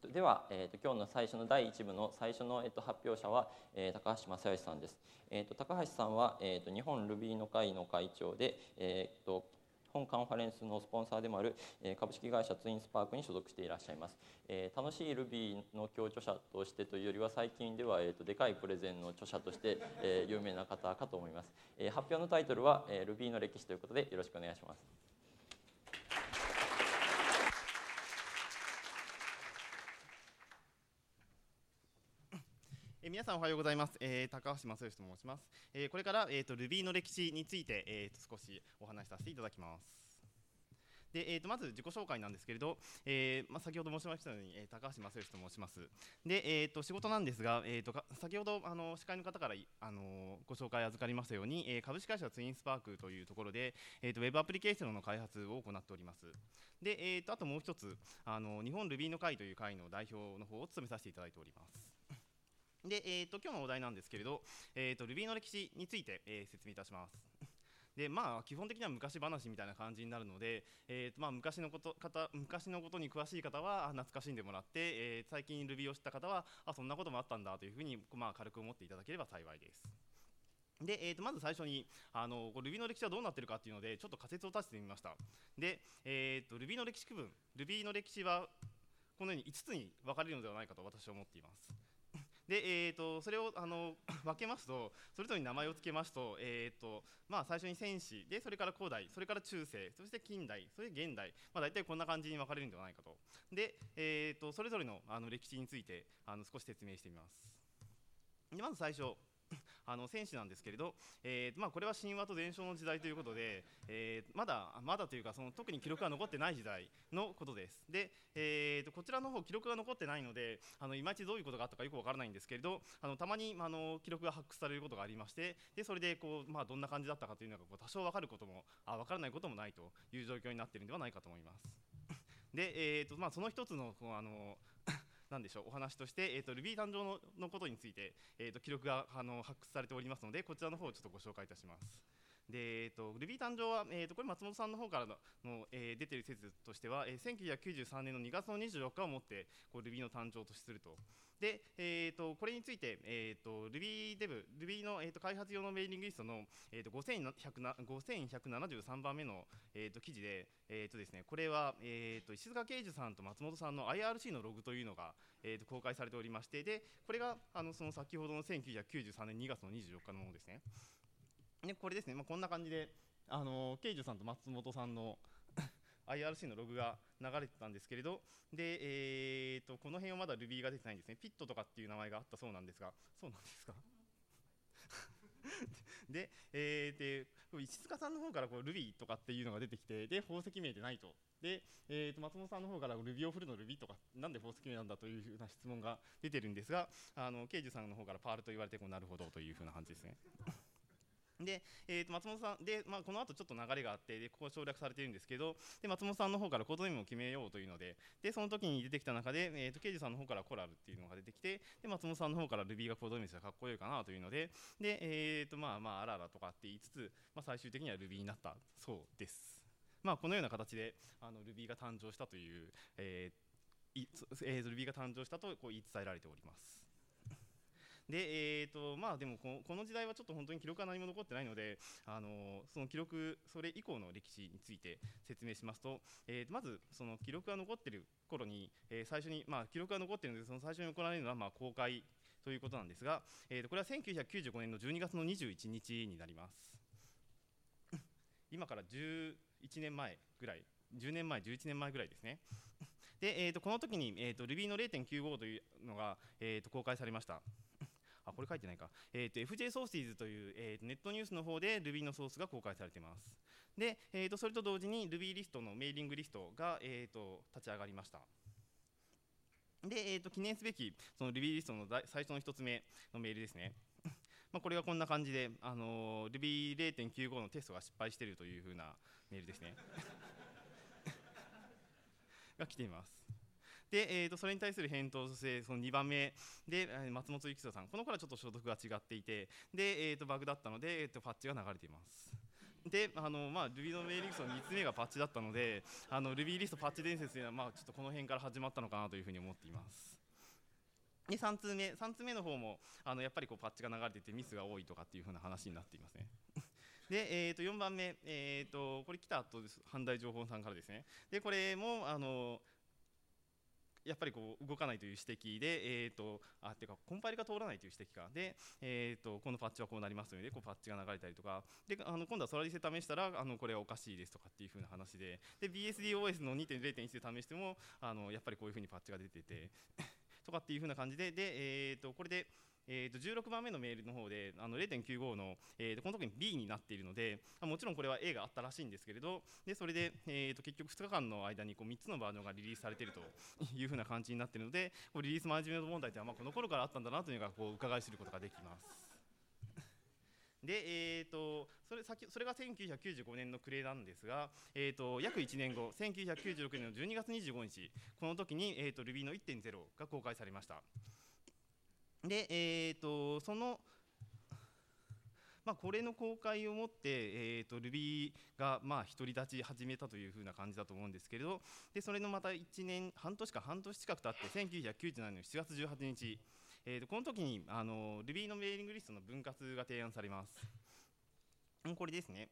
では、今日の最初の第1部の最初の、発表者は、高橋正義さんです。高橋さんは、日本 Ruby の会の会長で、本カンファレンスのスポンサーでもある株式会社ツインスパークに所属していらっしゃいます。楽しい Ruby の共著者としてというよりは最近ではでかいプレゼンの著者として有名な方かと思います。発表のタイトルは Ruby の歴史ということでよろしくお願いします。 皆さんおはようございます。高橋正義と申します。これから、Ruby の歴史について、少しお話しさせていただきます。でまず自己紹介なんですけれど、先ほど申しましたように、高橋正義と申します。で、仕事なんですが、先ほど司会の方から、ご紹介預かりましたように、株式会社ツインスパークというところで、ウェブアプリケーションの開発を行っております。で、あともう一つ日本 Ruby の会という会の代表の方を務めさせていただいております。で、今日のお題なんですけれど、Ruby の歴史について、説明いたします。で基本的には昔話みたいな感じになるので、昔のことに詳しい方は懐かしんでもらって、最近 Ruby を知った方はそんなこともあったんだというふうに、軽く思っていただければ幸いです。でまず最初にRuby の歴史はどうなっているかというのでちょっと仮説を立ててみました。で、Ruby の歴史区分 Ruby の歴史はこのように5つに分かれるのではないかと私は思っています。でそれを分けますと、それぞれに名前を付けますと、最初に戦史で、それから古代、それから中世、そして近代、それで現代、大体こんな感じに分かれるのではないかと。で、それぞれの歴史について少し説明してみます。でまず最初戦史なんですけれど、これは神話と伝承の時代ということで、まだというか特に記録が残ってない時代のことです。で、こちらの方記録が残ってないのでいまいちどういうことがあったかよくわからないんですけれど、たまに記録が発掘されることがありまして、でそれでどんな感じだったかというのが多少わかることもわからないこともないという状況になっているのではないかと思います。で、その一つのなんでしょう、お話として、Ruby 誕生のことについて、記録が発掘されておりますので、こちらの方をちょっとご紹介いたします。で、Ruby 誕生は、これ松本さんの方からの、出ている説としては、1993年の2月の24日をもってRuby の誕生とすると。で、これについて、Ruby の、開発用のメーリングリストの、5173番目の、記事で、ですね、これは、石塚啓二さんと松本さんの IRC のログというのが、公開されておりまして、でこれがその先ほどの1993年2月の24日のものですね。でこれですね、こんな感じで啓二さんと松本さんのIRC のログが流れてたんですけれど、で、この辺はまだ Ruby が出てないんですね。ピットとかっていう名前があったそうなんですが、そうなんですかで、石塚さんの方からRuby とかっていうのが出てきて、で宝石名でないと。で、松本さんの方から Ruby を振るの Ruby とかなんで宝石名なんだというふうな質問が出てるんですが、啓二さんの方からパールと言われてなるほどというふうな感じですね。で、松本さんで、この後ちょっと流れがあって、でここ省略されているんですけど、で松本さんの方からコードネームを決めようというので、でその時に出てきた中で、啓二さんの方からコラルっていうのが出てきて、で松本さんの方から Ruby がコードネームしたらかっこいいかなというので、で、あららとかって言いつつ、最終的には Ruby になったそうです。このような形でRuby が誕生したという、Ruby が誕生したと言い伝えられております。で、でもこの時代はちょっと本当に記録が何も残ってないので、その記録、それ以降の歴史について説明しますと、まずその記録が残っている頃に、最初に、記録が残っているので、その最初に行われるのは公開ということなんですが、これは1995年の12月の21日になります。今から11年前ぐらい、10年前、11年前ぐらいですね。で、この時に、Ruby の 0.95 というのが、公開されました。これ書いてないか。FJ ソーシーズという、ネットニュースの方で Ruby のソースが公開されています。で、それと同時に Ruby リストのメーリングリストが、立ち上がりました。で、記念すべきその Ruby リストの最初の1つ目のメールですね。これがこんな感じで、Ruby 0.95 のテストが失敗しているというふうなメールですね。が来ています。で、それに対する返答としてその2番目で松本幸人さん、この頃はちょっと所属が違っていて、で、バグだったので、パッチが流れています。 で、Ruby のメーリングリストの3つ目がパッチだったので、Ruby リストパッチ伝説というのは、ちょっとこの辺から始まったのかなというふうに思っています。で、3通目の方も、やっぱりこうパッチが流れててミスが多いとかっていうふうな話になっていますね。で、4番目、これ来た後です、阪大情報さんからですね。で、これも、やっぱりこう動かないという指摘で、っていうかコンパイルが通らないという指摘かで、このパッチはこうなりますので、こうパッチが流れたりとかで、今度はソラリスで試したらこれはおかしいですとかっていう風な話で、BSDOS の 2.0.1 で試してもやっぱりこういう風にパッチが出ててとかっていう風な感じで、これで16番目のメールの方で0.95 の、この時に B になっているので、もちろんこれは A があったらしいんですけれど、でそれで、結局2日間の間にこう3つのバージョンがリリースされているというふうな感じになっているので、こうリリースマネジメント問題というのはこの頃からあったんだなというのがこう伺い知ることができます。で、それが1995年の暮れなんですが、約1年後、1996年の12月25日、この時に、Ruby の 1.0 が公開されました。で、その、これの公開をもって、Ruby が独り立ち始めたというふうな感じだと思うんですけれど、でそれのまた半年近く経って1997年の7月18日、この時にRuby のメーリングリストの分割が提案されます。これですね。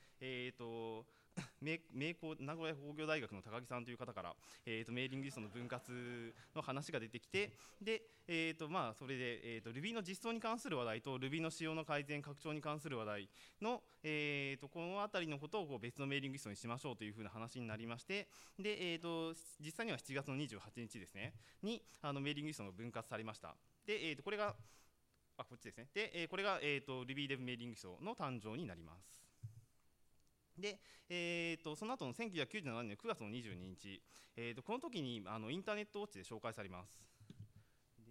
名古屋工業大学の高木さんという方から、メーリングリストの分割の話が出てきて、で、それで、Ruby の実装に関する話題と Ruby の仕様の改善拡張に関する話題の、このあたりのことをこう別のメーリングリストにしましょうというふうな話になりまして、で、実際には7月の28日ですねにメーリングリストが分割されました。で、これがこっちですね。で、これが、Ruby Dev メーリングリストの誕生になります。で、その後の1997年9月の22日、この時にインターネットウォッチで紹介されます。で、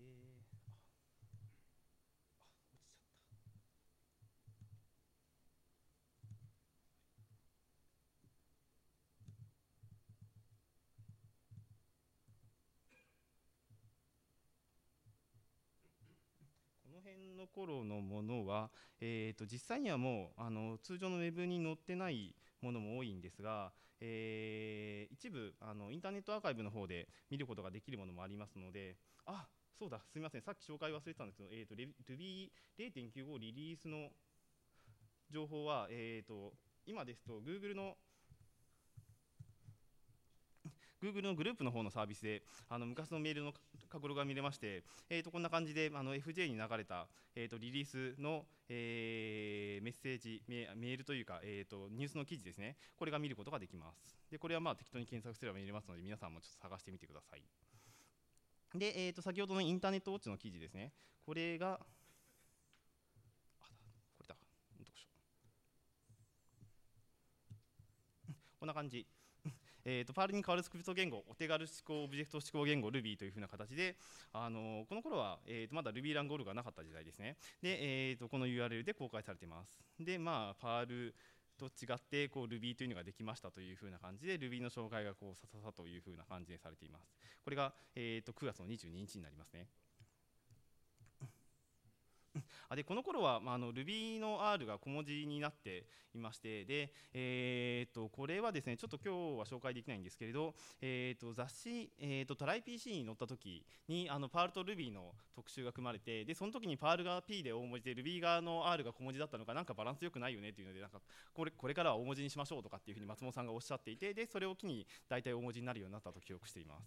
この辺の頃のものは、実際にはもう通常のウェブに載ってないものも多いんですが、一部インターネットアーカイブの方で見ることができるものもありますので、そうだ、すみません、さっき紹介忘れてたんですけど、Ruby 0.95 リリースの情報は、今ですと Google のグループの方のサービスで昔のメールの過去ログが見れまして、こんな感じでFJ に流れた、リリースの、メッセージメールというか、ニュースの記事ですね、これが見ることができます。でこれは適当に検索すれば見れますので、皆さんもちょっと探してみてください。で、先ほどのインターネットウォッチの記事ですね、これがこれだ、こんな感じ。パールに代わるスクリプト言語、お手軽思考オブジェクト指向言語 Ruby というふうな形で、この頃は、まだ Ruby ランゴールがなかった時代ですね。で、この URL で公開されています。で、パールと違ってこう Ruby というのができましたというふうな感じで Ruby の紹介がこうさささというふうな感じでされています。これが、9月の22日になりますね。でこの頃は、Ruby の R が小文字になっていまして、で、これはですね、ちょっと今日は紹介できないんですけれど、雑誌、トライ PC に載った時にパールと Ruby の特集が組まれて、でその時にパールが P で大文字で Ruby 側の R が小文字だったのか、なんかバランス良くないよねというので、なんかこれからは大文字にしましょうとかっていうふうに松本さんがおっしゃっていて、でそれを機に大体大文字になるようになったと記憶しています。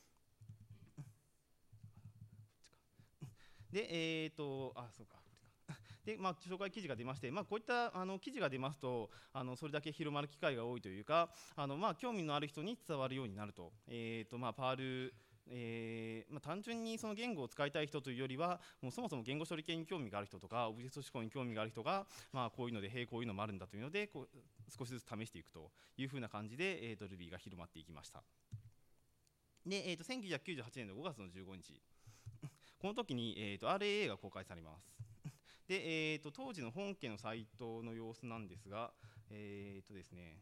で、そうか。で紹介記事が出まして、こういった記事が出ますとそれだけ広まる機会が多いというか、興味のある人に伝わるようになると、パール単純にその言語を使いたい人というよりは、もうそもそも言語処理系に興味がある人とかオブジェクト指向に興味がある人が、こういうのでこういうのもあるんだというのでこう少しずつ試していくというふうな感じで、Ruby が広まっていきました。で、1998年の5月の15日この時に、RAA が公開されます。で、当時の本家のサイトの様子なんですが、ですね、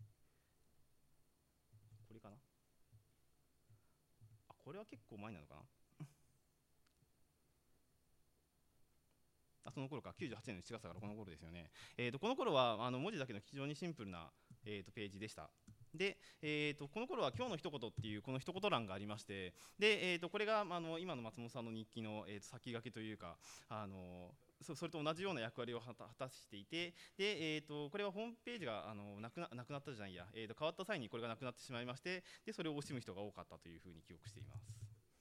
これかな、これは結構前なのかなその頃か、98年の7月だからこの頃ですよね。この頃は文字だけの非常にシンプルな、ページでした。で、この頃は今日の一言っていうこの一言欄がありまして、で、これが今の松本さんの日記の、先駆けというか、それと同じような役割を果たしていて、で、これはホームページがなくなったじゃないや、変わった際にこれがなくなってしまいまして、でそれを惜しむ人が多かったというふうに記憶しています。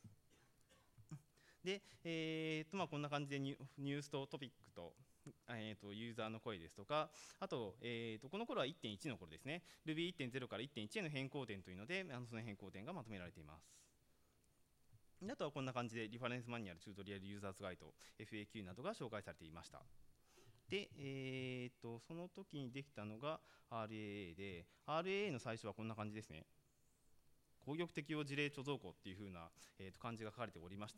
で、こんな感じでニュースとトピックと、ユーザーの声ですとか、あと、この頃は 1.1 の頃ですね、Ruby1.0 から 1.1 への変更点というので、その変更点がまとめられています。あとはこんな感じでリファレンスマニュアル、チュートリアル、ユーザーズガイド、FAQ などが紹介されていました。で、その時にできたのが RAA で、RAA の最初はこんな感じですね。攻撃適用事例貯蔵庫っていう風な、漢字が書かれておりまして、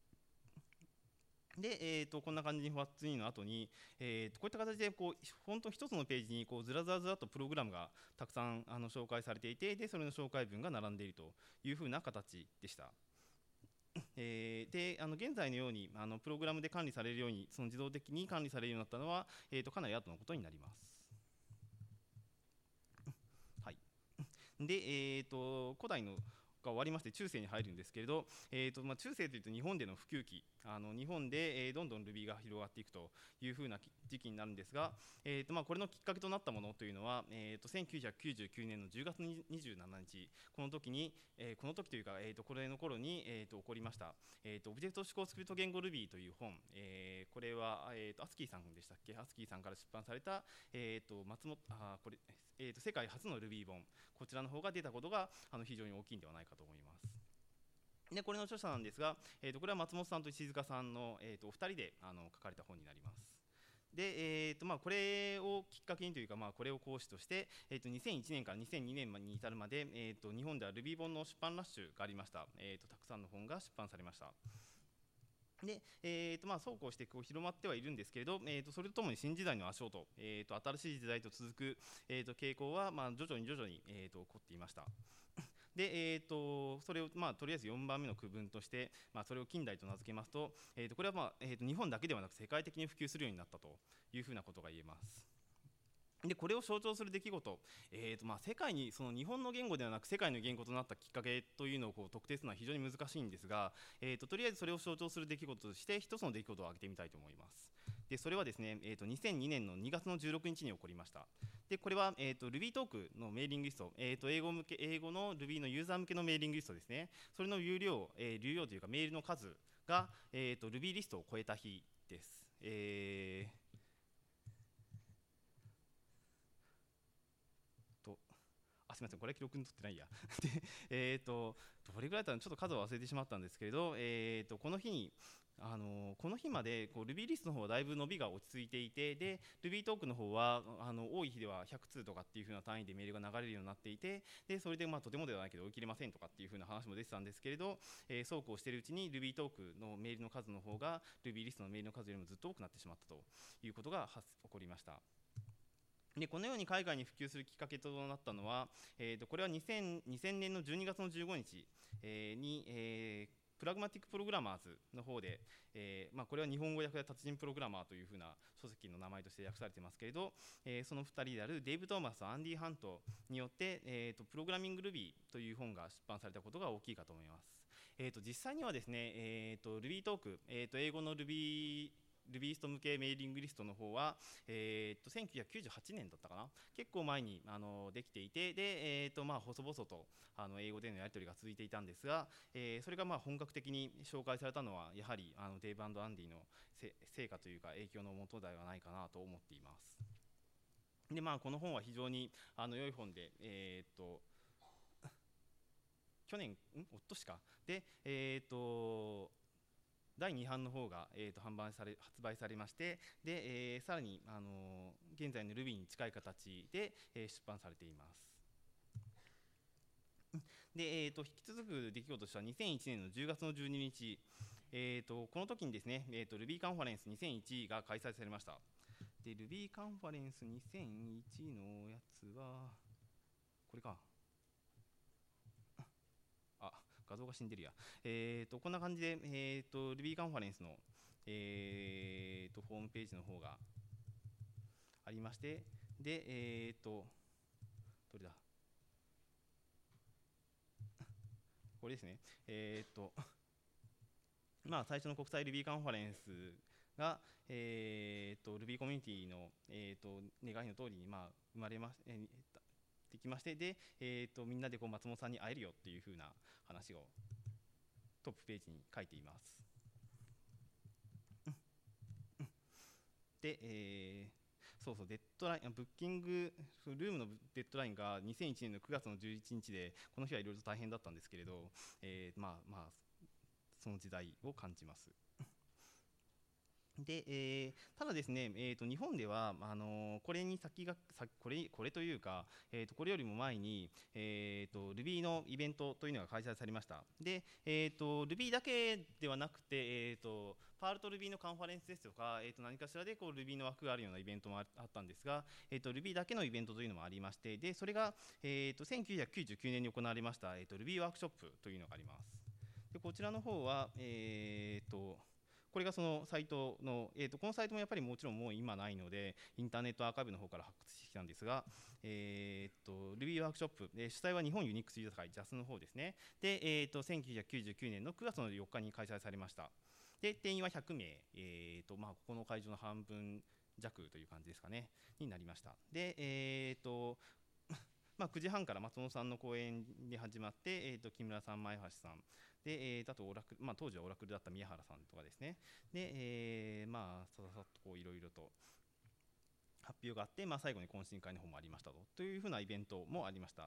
で、こんな感じに What's in の後に、こういった形で本当一つのページにずらずらずらとプログラムがたくさん紹介されていて、でそれの紹介文が並んでいるというふうな形でした。で現在のようにプログラムで管理されるように、その自動的に管理されるようになったのは、かなり後のことになります。はい、で、古代のが終わりまして中世に入るんですけれど、中世というと日本での普及期、日本で、どんどん Ruby が広がっていくというふうな時期になるんですが、これのきっかけとなったものというのは、1999年の10月27日、この時に、この時というか、これの頃に、起こりました、オブジェクト指向スクリプト言語 Ruby という本、これは、アスキーさんでしたっけ、アスキーさんから出版された、世界初の Ruby 本、こちらの方が出たことが非常に大きいんではないかと思います。でこれの著者なんですが、これは松本さんと石塚さんの、お二人で書かれた本になります。で、これをきっかけにというか、これを講師として、2001年から2002年に至るまで、日本では Ruby 本の出版ラッシュがありました。たくさんの本が出版されました。でそうこうして広まってはいるんですけれど、それとともに新時代の足音、新しい時代と続く、傾向は、徐々に起こっていました。でそれを、とりあえず4番目の区分として、それを近代と名付けますと、これは、日本だけではなく世界的に普及するようになったというふうなことが言えます。でこれを象徴する出来事、世界にその日本の言語ではなく世界の言語となったきっかけというのを特定するのは非常に難しいんですが、とりあえずそれを象徴する出来事として一つの出来事を挙げてみたいと思います。でそれはですね、2002年の2月の16日に起こりました。でこれは、Ruby トークのメーリングリスト、英語の Ruby のユーザー向けのメーリングリストですね、それの流量というかメールの数が、Ruby リストを超えた日です。すみません、これは記録に取ってないやで、どれぐらいだったのちょっと数を忘れてしまったんですけれど、この日までRuby リストの方はだいぶ伸びが落ち着いていて、で Ruby トークの方は多い日では100通とかっていう風な単位でメールが流れるようになっていて、でそれでとてもではないけど追い切れませんとかっていう風な話も出てたんですけれど、そうこうしているうちに Ruby トークのメールの数の方が Ruby リストのメールの数よりもずっと多くなってしまったということが起こりました。でこのように海外に普及するきっかけとなったのは、これは2000年の12月の15日、に、プラグマティックプログラマーズの方で、これは日本語訳や達人プログラマーというふうな書籍の名前として訳されていますけれど、その2人であるデイブ・トーマスとアンディ・ハントによって、プログラミング・ルビーという本が出版されたことが大きいかと思います。実際にはですね、Ruby トーク、英語の Rubyルビースト向けメーリングリストの方は、1998年だったかな、結構前にできていて、で、細々と英語でのやり取りが続いていたんですが、それが本格的に紹介されたのはやはりデイブ&アンディの成果というか影響のもとではないかなと思っています。でこの本は非常に良い本で、去年おとしかで、第2版の方が、発売されまして、で、さらに、現在の Ruby に近い形で、出版されています。で、引き続く出来事としては2001年の10月の12日、この時にですね、Ruby カンファレンス2001が開催されました。で Ruby カンファレンス2001のやつはこれか、画像が死んでるや。こんな感じで、Ruby カンファレンスの、 ホームページの方がありまして、で、どれだ、これですね。まあ、最初の国際 Ruby カンファレンスが、Ruby コミュニティの、願いの通りに、まあ、生まれまできまして、で、みんなでこう松本さんに会えるよっていう風な話をトップページに書いています。で、そうそう、デッドライン、ブッキングルームのデッドラインが2001年の9月の11日で、この日はいろいろと大変だったんですけれど、まあその時代を感じます。で、ただですね、日本では、これにこれというか、これよりも前に、Ruby のイベントというのが開催されました。で、Ruby だけではなくて、パールと Ruby のカンファレンスですとか、何かしらでこう Ruby の枠があるようなイベントもあったんですが、Ruby だけのイベントというのもありまして、でそれが、1999年に行われました、Ruby ワークショップというのがあります。でこちらの方は、これがそのサイトの、このサイトもやっぱりもちろんもう今ないので、インターネットアーカイブの方から発掘してきたんですが、Ruby ワークショップ、主催は日本ユニックスユーザー会 JAS の方ですね。で、1999年の9月の4日に開催されました。で、定員は100名、ここの会場の半分弱という感じですかね、になりました。で、9時半から松本さんの講演で始まって、木村さん、前橋さん、で、あと当時はオラクルだった宮原さんとかですね、で、ささっとこういろいろと発表があって、最後に懇親会の方もありましたというふうなイベントもありました。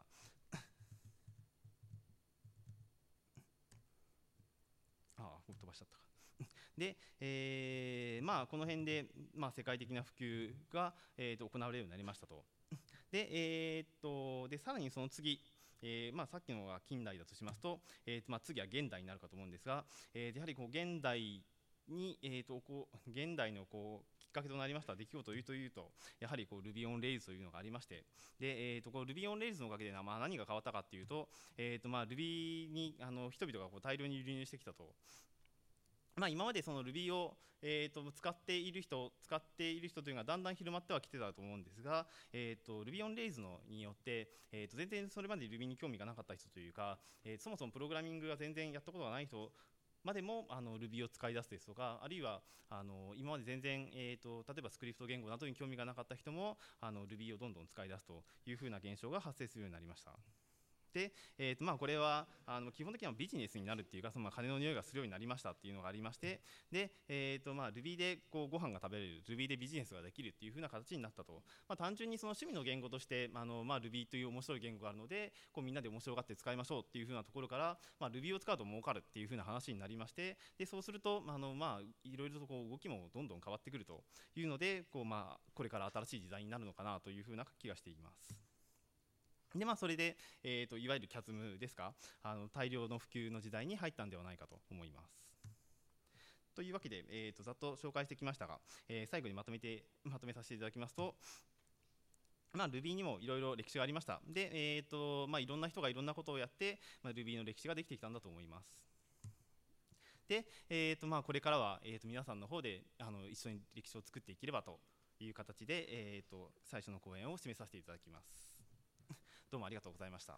飛ばしちゃったか。で、この辺で、世界的な普及が、行われるようになりましたと。で、さらにその次、さっきのが近代だとしますと、次は現代になるかと思うんですが、やはりこう現代に、現代のこうきっかけとなりました出来事というと、やはりこう Ruby on Rails というのがありまして、で、こう Ruby on Rails のおかげで、何が変わったかというと、Ruby に人々がこう大量に流入してきたと。今までその Ruby を、使っている人というのがだんだん広まってはきてたと思うんですが、Ruby on Rails によって、全然それまで Ruby に興味がなかった人というか、そもそもプログラミングが全然やったことがない人までもRuby を使い出すですとか、あるいは今まで全然、例えばスクリプト言語などに興味がなかった人もRuby をどんどん使い出すというふうな現象が発生するようになりました。で、これは基本的にはビジネスになるっていうか、金の匂いがするようになりましたっていうのがありまして、で、Ruby でこうご飯が食べれる、Ruby でビジネスができるっていう風な形になったと。単純にその趣味の言語としてRuby という面白い言語があるので、こうみんなで面白がって使いましょうっていう風なところから、Ruby を使うと儲かるっていう風な話になりまして、でそうするといろいろとこう動きもどんどん変わってくるというので、これから新しい時代になるのかなという風な気がしています。でそれで、いわゆるキャズムですか、大量の普及の時代に入ったんではないかと思います。というわけで、ざっと紹介してきましたが、最後にまとめさせていただきますと、Ruby にもいろいろ歴史がありました。で、いろんな人がいろんなことをやって、Ruby の歴史ができてきたんだと思います。で、これからは、皆さんの方で一緒に歴史を作っていければという形で、最初の講演を締めさせていただきます。どうもありがとうございました。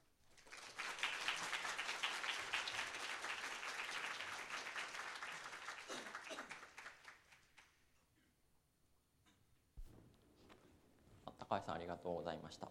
高橋さんありがとうございました。